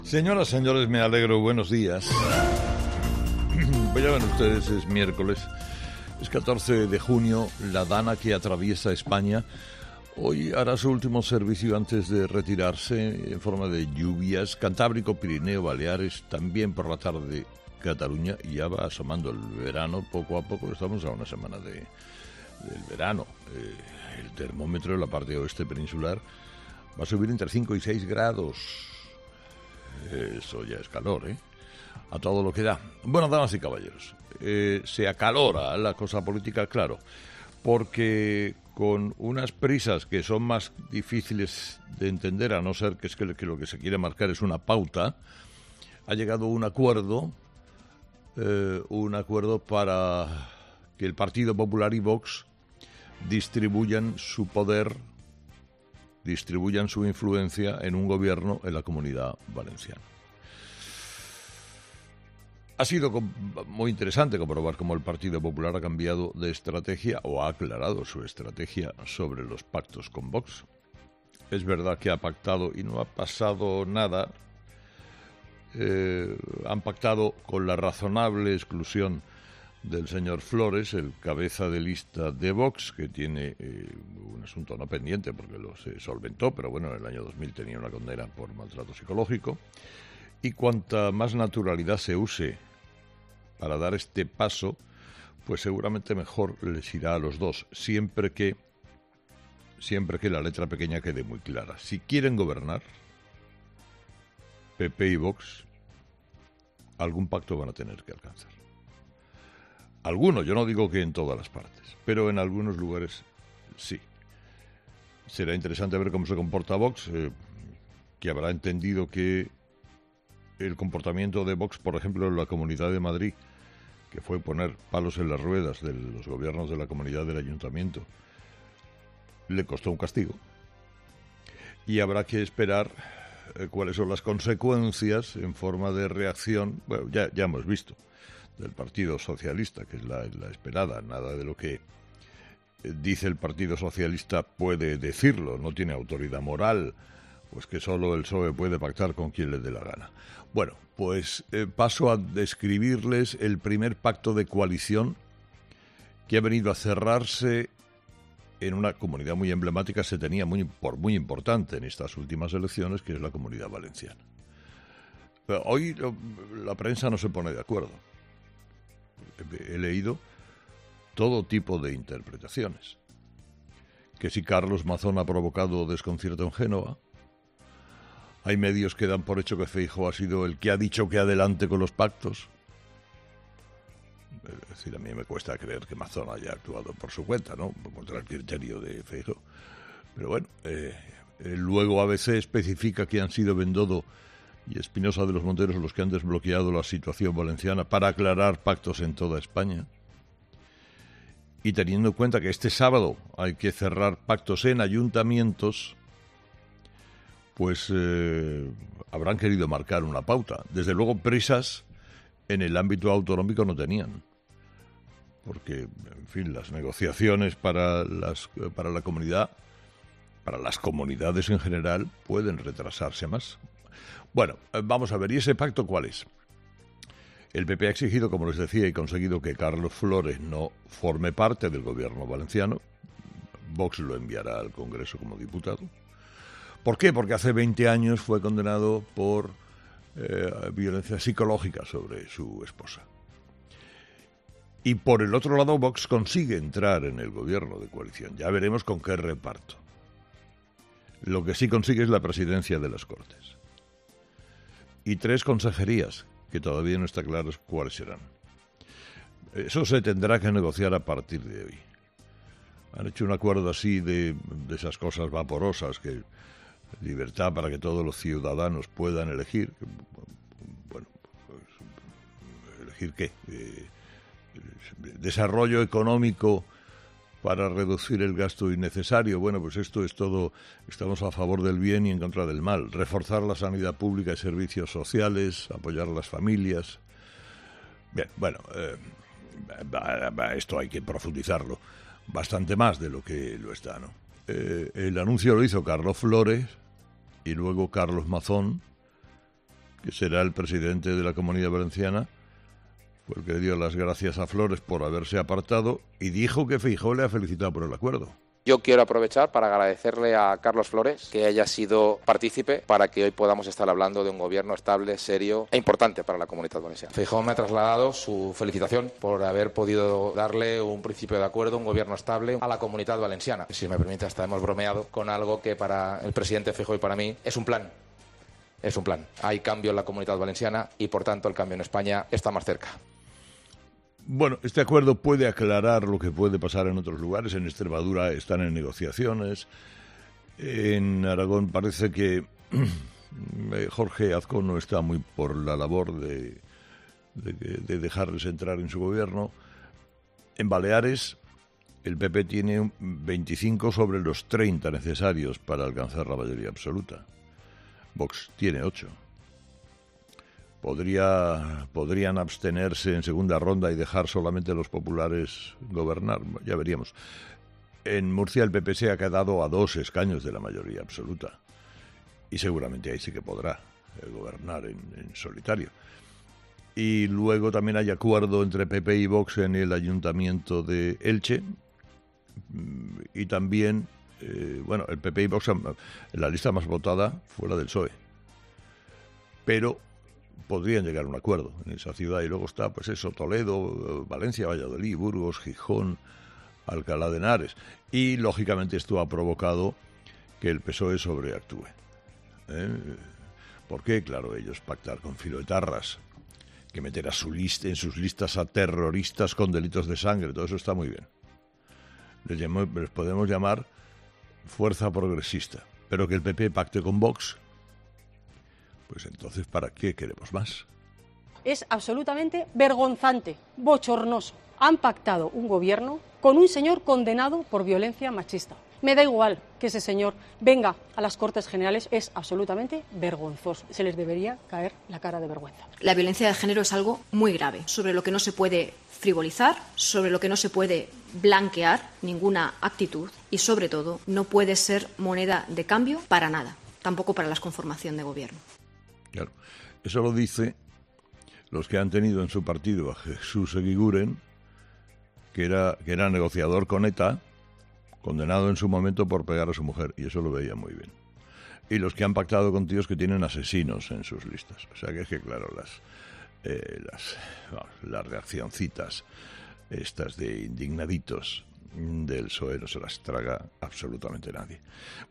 Señoras, señores, me alegro, buenos días. Pues ya ven ustedes, es miércoles, es 14 de junio, la dana que atraviesa España. Hoy hará su último servicio antes de retirarse en forma de lluvias. Cantábrico, Pirineo, Baleares, también por la tarde Cataluña, y ya va asomando el verano poco a poco. Estamos a una semana del verano. El termómetro en la parte oeste peninsular va a subir entre 5 y 6 grados. Eso ya es calor, ¿eh? A todo lo que da. Bueno, damas y caballeros, se acalora la cosa política, claro, porque con unas prisas que son más difíciles de entender, a no ser que es que lo que se quiere marcar es una pauta, ha llegado un acuerdo para que el Partido Popular y Vox distribuyan su poder, distribuyan su influencia en un gobierno en la Comunidad Valenciana. Ha sido muy interesante comprobar cómo el Partido Popular ha cambiado de estrategia o ha aclarado su estrategia sobre los pactos con Vox. Es verdad que ha pactado y no ha pasado nada. Han pactado con la razonable exclusión del señor Flores, el cabeza de lista de Vox, que tiene un asunto no pendiente porque se solventó, pero bueno, en el año 2000 tenía una condena por maltrato psicológico. Y cuanta más naturalidad se use para dar este paso, pues seguramente mejor les irá a los dos, siempre que la letra pequeña quede muy clara. Si quieren gobernar, PP y Vox, algún pacto van a tener que alcanzar. Algunos, yo no digo que en todas las partes, pero en algunos lugares sí. Será interesante ver cómo se comporta Vox, que habrá entendido que el comportamiento de Vox, por ejemplo, en la Comunidad de Madrid, que fue poner palos en las ruedas de los gobiernos de la comunidad del ayuntamiento, le costó un castigo. Y habrá que esperar cuáles son las consecuencias en forma de reacción. Bueno, ya hemos visto del Partido Socialista, que es la esperada. Nada de lo que dice el Partido Socialista puede decirlo, no tiene autoridad moral, pues que solo el PSOE puede pactar con quien le dé la gana. Bueno, pues paso a describirles el primer pacto de coalición que ha venido a cerrarse en una comunidad muy emblemática, se tenía muy importante en estas últimas elecciones, que es la Comunidad Valenciana. Pero hoy la prensa no se pone de acuerdo. He leído todo tipo de interpretaciones. Que si Carlos Mazón ha provocado desconcierto en Génova. Hay medios que dan por hecho que Feijóo ha sido el que ha dicho que adelante con los pactos. Es decir, a mí me cuesta creer que Mazón haya actuado por su cuenta, ¿no? Contra el criterio de Feijóo. Pero bueno, luego ABC especifica que han sido Bendodo y Espinosa de los Monteros los que han desbloqueado la situación valenciana para aclarar pactos en toda España. Y teniendo en cuenta que este sábado hay que cerrar pactos en ayuntamientos, pues habrán querido marcar una pauta. Desde luego prisas en el ámbito autonómico no tenían, porque, en fin, las negociaciones para la comunidad, para las comunidades en general, pueden retrasarse más. Bueno, vamos a ver, ¿y ese pacto cuál es? El PP ha exigido, como les decía, y conseguido que Carlos Flores no forme parte del gobierno valenciano. Vox lo enviará al Congreso como diputado. ¿Por qué? Porque hace 20 años fue condenado por violencia psicológica sobre su esposa. Y por el otro lado, Vox consigue entrar en el gobierno de coalición. Ya veremos con qué reparto. Lo que sí consigue es la presidencia de las Cortes. Y 3 consejerías, que todavía no está claro cuáles serán. Eso se tendrá que negociar a partir de hoy. Han hecho un acuerdo así de esas cosas vaporosas, que libertad para que todos los ciudadanos puedan elegir. Bueno, pues, ¿elegir qué? Desarrollo económico para reducir el gasto innecesario. Bueno, pues esto es todo. Estamos a favor del bien y en contra del mal. Reforzar la sanidad pública y servicios sociales, apoyar a las familias. Bien, bueno, esto hay que profundizarlo bastante más de lo que lo está, ¿no? El anuncio lo hizo Carlos Flores y luego Carlos Mazón, que será el presidente de la Comunidad Valenciana, fue el que dio las gracias a Flores por haberse apartado y dijo que Feijóo le ha felicitado por el acuerdo. Yo quiero aprovechar para agradecerle a Carlos Flores que haya sido partícipe para que hoy podamos estar hablando de un gobierno estable, serio e importante para la Comunidad Valenciana. Feijóo me ha trasladado su felicitación por haber podido darle un principio de acuerdo, un gobierno estable a la Comunidad Valenciana. Si me permite, hasta hemos bromeado con algo que para el presidente Feijóo y para mí es un plan. Es un plan. Hay cambio en la Comunidad Valenciana y, por tanto, el cambio en España está más cerca. Bueno, este acuerdo puede aclarar lo que puede pasar en otros lugares. En Extremadura están en negociaciones. En Aragón parece que Jorge Azcón no está muy por la labor de dejarles entrar en su gobierno. En Baleares el PP tiene 25 sobre los 30 necesarios para alcanzar la mayoría absoluta. Vox tiene 8. Podrían abstenerse en segunda ronda y dejar solamente a los populares gobernar, ya veríamos. En Murcia el PP se ha quedado a 2 escaños de la mayoría absoluta y seguramente ahí sí que podrá gobernar en solitario. Y luego también hay acuerdo entre PP y Vox en el Ayuntamiento de Elche y también, el PP y Vox, la lista más votada fue la del PSOE, pero podrían llegar a un acuerdo en esa ciudad. Y luego está, pues eso, Toledo, Valencia, Valladolid, Burgos, Gijón, Alcalá de Henares. Y, lógicamente, esto ha provocado que el PSOE sobreactúe. ¿Por qué? Claro, ellos pactar con filoetarras, que meter en sus listas a terroristas con delitos de sangre, todo eso está muy bien. Les podemos llamar fuerza progresista. Pero que el PP pacte con Vox, pues entonces, ¿para qué queremos más? Es absolutamente vergonzante, bochornoso. Han pactado un gobierno con un señor condenado por violencia machista. Me da igual que ese señor venga a las Cortes Generales, es absolutamente vergonzoso. Se les debería caer la cara de vergüenza. La violencia de género es algo muy grave, sobre lo que no se puede frivolizar, sobre lo que no se puede blanquear ninguna actitud y, sobre todo, no puede ser moneda de cambio para nada, tampoco para la conformación de gobierno. Claro, eso lo dice los que han tenido en su partido a Jesús Eguiguren, que era negociador con ETA, condenado en su momento por pegar a su mujer, y eso lo veía muy bien. Y los que han pactado con tíos que tienen asesinos en sus listas. O sea que es que, claro, las reaccioncitas estas de indignaditos del PSOE no se las traga absolutamente nadie.